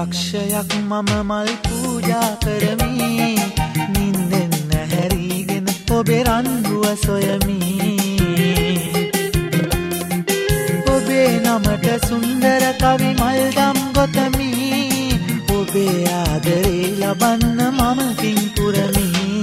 ලක්ෂයක් මම මල් පූජා කරමි නින්දෙන් නැහැරීගෙන ඔබේ රන්රුව සොයමි ඔබේ නමට සුන්දර කවි මල්දම් ගොතමි ඔබේ ආදරේ ලබන්න මම පින් පුරමි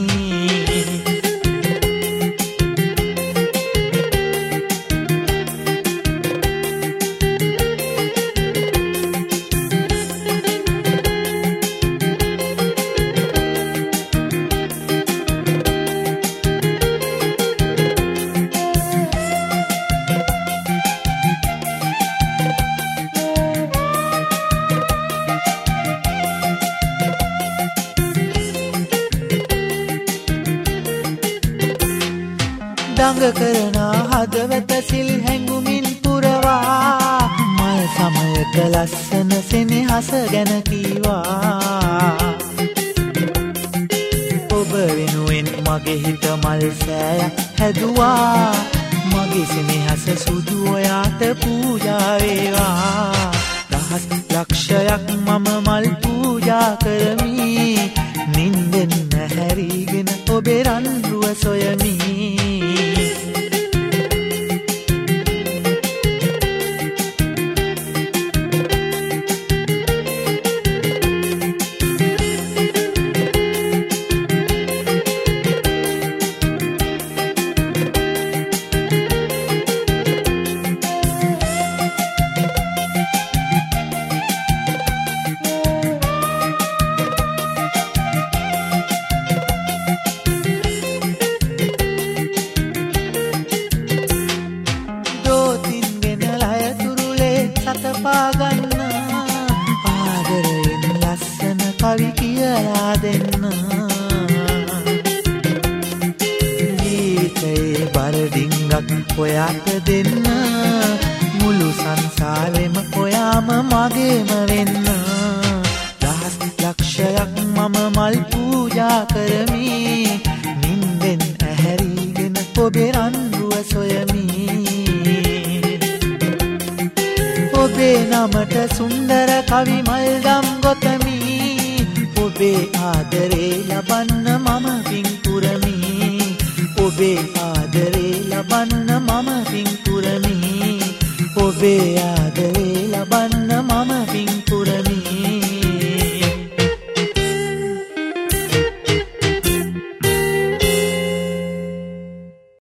දඟ කරන හදවත සිල් හැඟුමින් පුරවා මල් සමයක ලස්සන සෙනෙහස ගැන කීවා ඔබ වෙනුවෙන් මගේ හිත මල් සෑයක් හැදුවා මගේ සෙනෙහස සුදු ඔයාට පූජා වේවා දහස් ලක්ෂයක් මම මල් පූජා කරමි නින්දෙන් නැහැරීගෙන ඔබේ රන්රුව සොයමි පාගන්න ආදරයෙන් ලස්සන කවි කියලා දෙන්න ජීවිතේ බරඩිංගක් ඔයාට දෙන්න මුළු සංසාරෙම ඔයාම මගේම වෙන්න දහස් ලක්ෂයක් මම මල් පූජා කරමි නින්දෙන් ඇහැරීගෙන ඔබේ රන්රුව සොයමි ඔබේ නමට සුන්දර කවි මල්දම් ගොතමි ඔබේ ආදරේ ලබන්න මම පින් පුරමි ඔබේ ආදරේ ලබන්න මම පින් පුරමි ඔබේ